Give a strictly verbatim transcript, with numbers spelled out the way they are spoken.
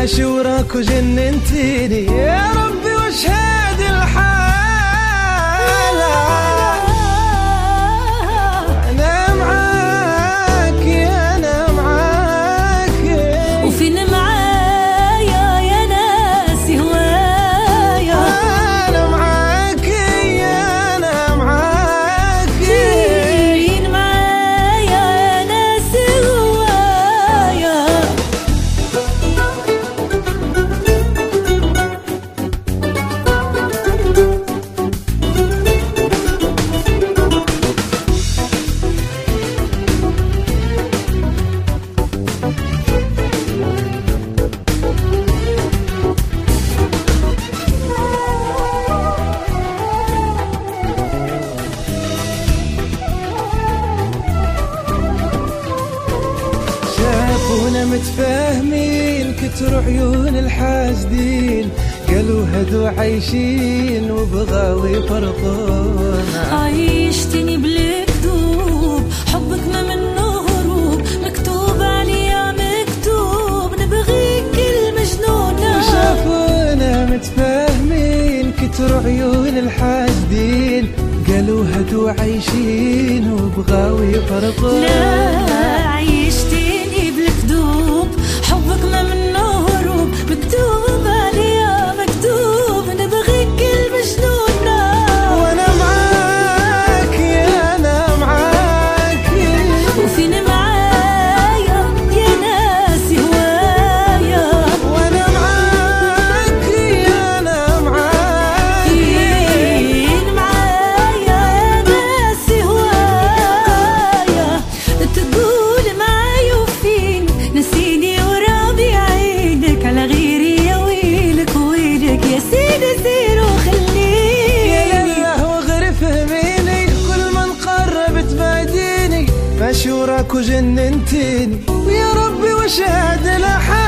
ماشي وراك وجننتيني يا ربي وش هادي الحالة. أنا معاك يا أنا معاك وفين معايا يا ناس هوايا. أنا معاك يا أنا معاك فين معايا يا ناس هوايا. شافونا متفاهمين كتر عيون الحاسدين، قالوا هدو عايشين وبغاو يفرقونا. عيشتني بالكذوب حبك ما منه هروب، مكتوب عليا مكتوب نبغيك المجنونة. شافونا متفاهمين كتر عيون الحاسدين، قالوا هدو عايشين وبغاو يفرقونا. لا عيشتني بالكذوب حبك ما منه هروب، مكتوب عليا مكتوب نبغيك المجنونة. وانا معاك يا انا معاك وفين معايا يا ناس هوايا. وانا معاك يا انا معاك فين معايا يا ناس هوايا. تقول معايا وفين نسيني ورابي عينك، على غيري يا ويلك ويلك يا سيدي سير وخليني. يا لله وغير فهميني كل من قرب تباديني، ماشي وراك وجننتيني ويا ربي وش هاد الحال.